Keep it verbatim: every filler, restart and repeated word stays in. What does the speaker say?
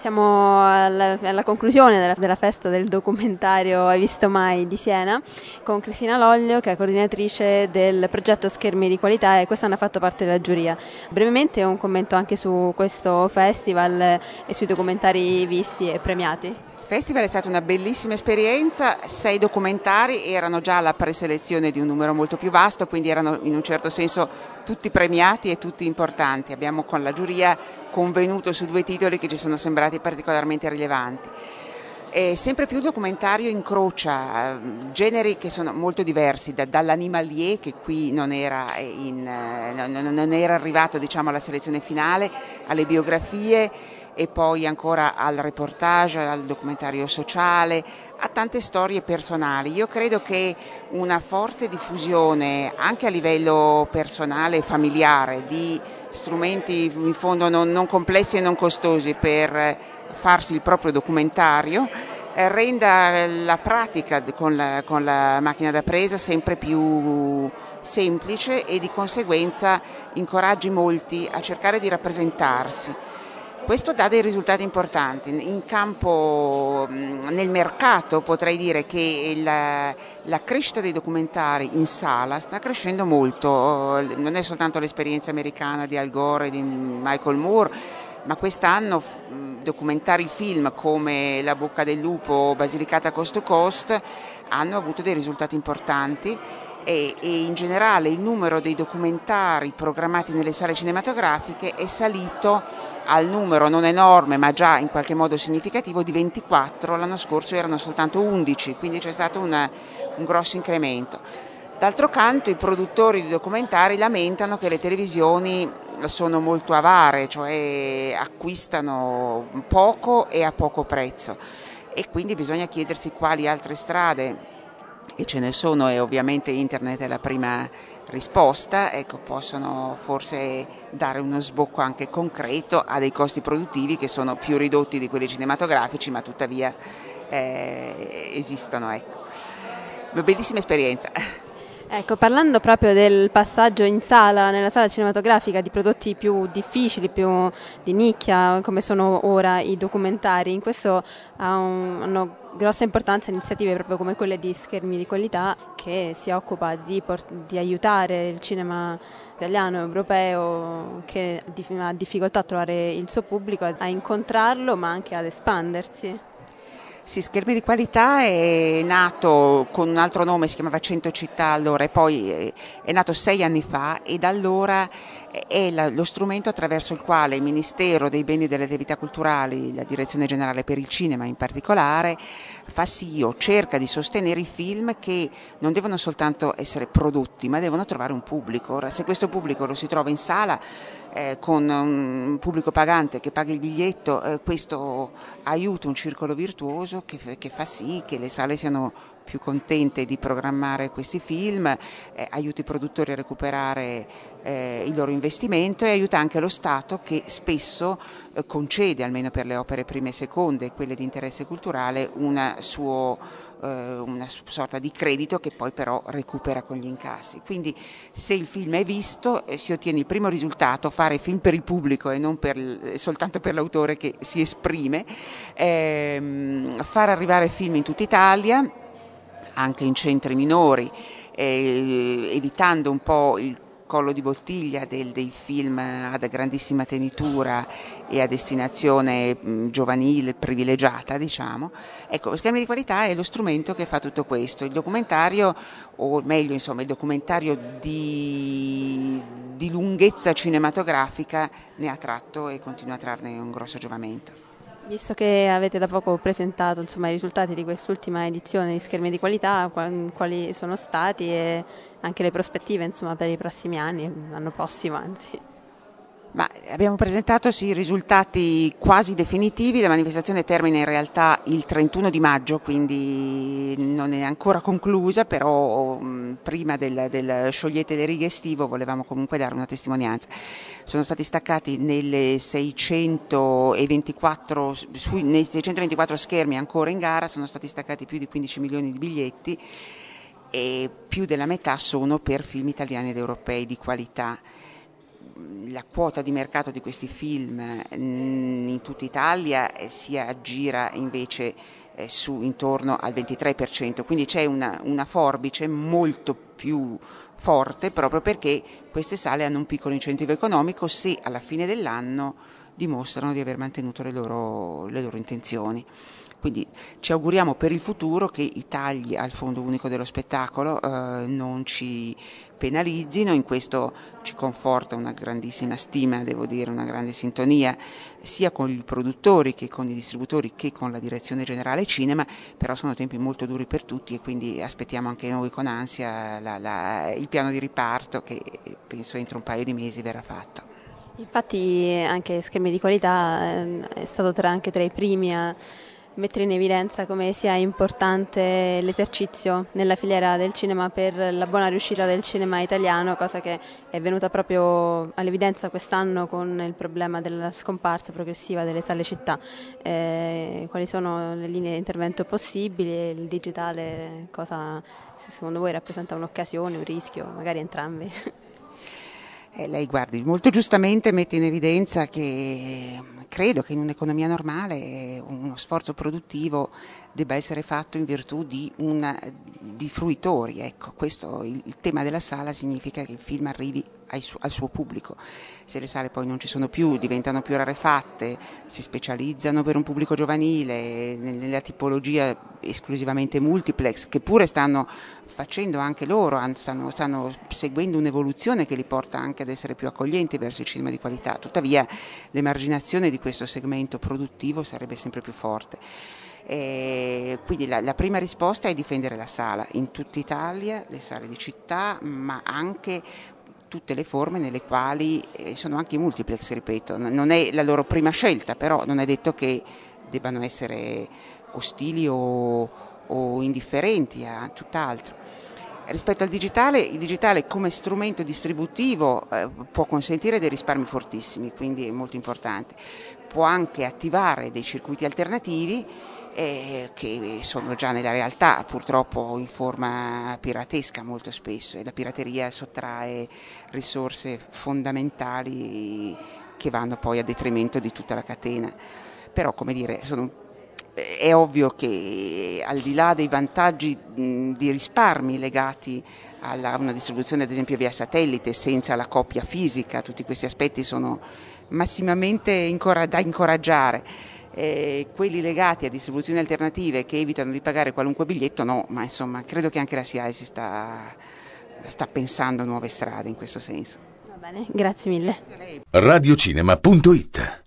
Siamo alla, alla conclusione della, della festa del documentario Hai visto mai di Siena con Cristina Loglio, che è coordinatrice del progetto Schermi di Qualità e quest'anno ha fatto parte della giuria. Brevemente un commento anche su questo festival e sui documentari visti e premiati. Il festival è stata una bellissima esperienza, sei documentari erano già la preselezione di un numero molto più vasto, quindi erano in un certo senso tutti premiati e tutti importanti. Abbiamo con la giuria convenuto su due titoli che ci sono sembrati particolarmente rilevanti. E sempre più il documentario incrocia generi che sono molto diversi, da, dall'animalier, che qui non era, in, non, non era arrivato diciamo, alla selezione finale, alle biografie, e poi ancora al reportage, al documentario sociale, a tante storie personali. Io credo che una forte diffusione anche a livello personale e familiare di strumenti in fondo non, non complessi e non costosi per farsi il proprio documentario eh, renda la pratica con la, con la macchina da presa sempre più semplice e di conseguenza incoraggi molti a cercare di rappresentarsi. Questo dà dei risultati importanti. In campo, nel mercato, potrei dire che la, la crescita dei documentari in sala sta crescendo molto. Non è soltanto l'esperienza americana di Al Gore e di Michael Moore, ma quest'anno documentari film come La bocca del lupo o Basilicata Coast to Coast hanno avuto dei risultati importanti. E, e in generale il numero dei documentari programmati nelle sale cinematografiche è salito al numero non enorme ma già in qualche modo significativo di ventiquattro, l'anno scorso erano soltanto undici, quindi c'è stato una, un grosso incremento. D'altro canto i produttori di documentari lamentano che le televisioni sono molto avare, cioè acquistano poco e a poco prezzo, e quindi bisogna chiedersi quali altre strade, e ce ne sono e ovviamente internet è la prima risposta, ecco, possono forse dare uno sbocco anche concreto a dei costi produttivi che sono più ridotti di quelli cinematografici, ma tuttavia eh, esistono. Ecco. Una bellissima esperienza. Ecco, parlando proprio del passaggio in sala, nella sala cinematografica, di prodotti più difficili, più di nicchia, come sono ora i documentari, in questo hanno grossa importanza iniziative proprio come quelle di Schermi di Qualità, che si occupa di, port- di aiutare il cinema italiano e europeo che ha difficoltà a trovare il suo pubblico, a incontrarlo ma anche ad espandersi. Sì, Schermi di Qualità è nato con un altro nome, si chiamava Cento Città allora, e poi è nato sei anni fa, e da allora è lo strumento attraverso il quale il Ministero dei Beni e delle Attività Culturali, la Direzione Generale per il Cinema in particolare, fa sì o cerca di sostenere i film che non devono soltanto essere prodotti, ma devono trovare un pubblico. Ora, se questo pubblico lo si trova in sala eh, con un pubblico pagante che paga il biglietto, eh, questo aiuta un circolo virtuoso che, che fa sì che le sale siano più contente di programmare questi film, eh, aiuta i produttori a recuperare eh, il loro investimento e aiuta anche lo Stato, che spesso eh, concede, almeno per le opere prime e seconde, quelle di interesse culturale, una, suo, eh, una sorta di credito che poi però recupera con gli incassi. Quindi se il film è visto eh, si ottiene il primo risultato, fare film per il pubblico e non per, soltanto per l'autore che si esprime, ehm, far arrivare film in tutta Italia, anche in centri minori, eh, evitando un po' il collo di bottiglia del, dei film ad grandissima tenitura e a destinazione mh, giovanile privilegiata, diciamo. Ecco, Schermi di Qualità è lo strumento che fa tutto questo. Il documentario, o meglio insomma il documentario di, di lunghezza cinematografica ne ha tratto e continua a trarne un grosso giovamento. Visto che avete da poco presentato insomma, i risultati di quest'ultima edizione di Schermi di Qualità, quali sono stati e anche le prospettive insomma, per i prossimi anni, l'anno prossimo anzi? Ma abbiamo presentato sì, risultati quasi definitivi, la manifestazione termina in realtà il trentuno di maggio, quindi non è ancora conclusa, però mh, prima del, del sciogliete le righe estivo volevamo comunque dare una testimonianza. Sono stati staccati nelle seicentoventiquattro, sui, nei seicentoventiquattro schermi ancora in gara, sono stati staccati più di quindici milioni di biglietti e più della metà sono per film italiani ed europei di qualità. la quota di mercato di questi film in tutta Italia si aggira invece eh, su intorno al ventitré per cento, quindi c'è una, una forbice molto più forte proprio perché queste sale hanno un piccolo incentivo economico se alla fine dell'anno dimostrano di aver mantenuto le loro, le loro intenzioni. Quindi ci auguriamo per il futuro che i tagli al Fondo Unico dello Spettacolo eh, non ci penalizzino, in questo ci conforta una grandissima stima, devo dire, una grande sintonia sia con i produttori che con i distributori che con la Direzione Generale Cinema, però sono tempi molto duri per tutti e quindi aspettiamo anche noi con ansia la, la, il piano di riparto che penso entro un paio di mesi verrà fatto. Infatti anche Schermi di Qualità eh, è stato tra, anche tra i primi a mettere in evidenza come sia importante l'esercizio nella filiera del cinema per la buona riuscita del cinema italiano, cosa che è venuta proprio all'evidenza quest'anno con il problema della scomparsa progressiva delle sale città. Eh, quali sono le linee di intervento possibili? Il digitale cosa secondo voi rappresenta un'occasione, un rischio, magari entrambi? Eh, lei guardi, molto giustamente mette in evidenza che credo che in un'economia normale uno sforzo produttivo debba essere fatto in virtù di, una, di fruitori. Ecco, questo, il, il tema della sala significa che il film arrivi ai su, al suo pubblico. Se le sale poi non ci sono più, diventano più rarefatte, si specializzano per un pubblico giovanile, nella tipologia esclusivamente multiplex, che pure stanno facendo anche loro, stanno, stanno seguendo un'evoluzione che li porta anche ad essere più accoglienti verso il cinema di qualità. Tuttavia l'emarginazione di questo segmento produttivo sarebbe sempre più forte. E quindi la, la prima risposta è difendere la sala in tutta Italia, le sale di città, ma anche tutte le forme nelle quali eh, sono anche i multiplex, ripeto, non è la loro prima scelta, però non è detto che debbano essere ostili o, o indifferenti a tutt'altro. Rispetto al digitale, il digitale come strumento distributivo eh, può consentire dei risparmi fortissimi, quindi è molto importante. Può anche attivare dei circuiti alternativi eh, che sono già nella realtà, purtroppo in forma piratesca molto spesso, e la pirateria sottrae risorse fondamentali che vanno poi a detrimento di tutta la catena. Però, come dire, sono è ovvio che al di là dei vantaggi mh, di risparmi legati a una distribuzione ad esempio via satellite senza la copia fisica, tutti questi aspetti sono massimamente incora- da incoraggiare. Eh, quelli legati a distribuzioni alternative che evitano di pagare qualunque biglietto no, ma insomma credo che anche la SIAE si sta, sta pensando a nuove strade in questo senso. Va bene, grazie mille. radiocinema punto it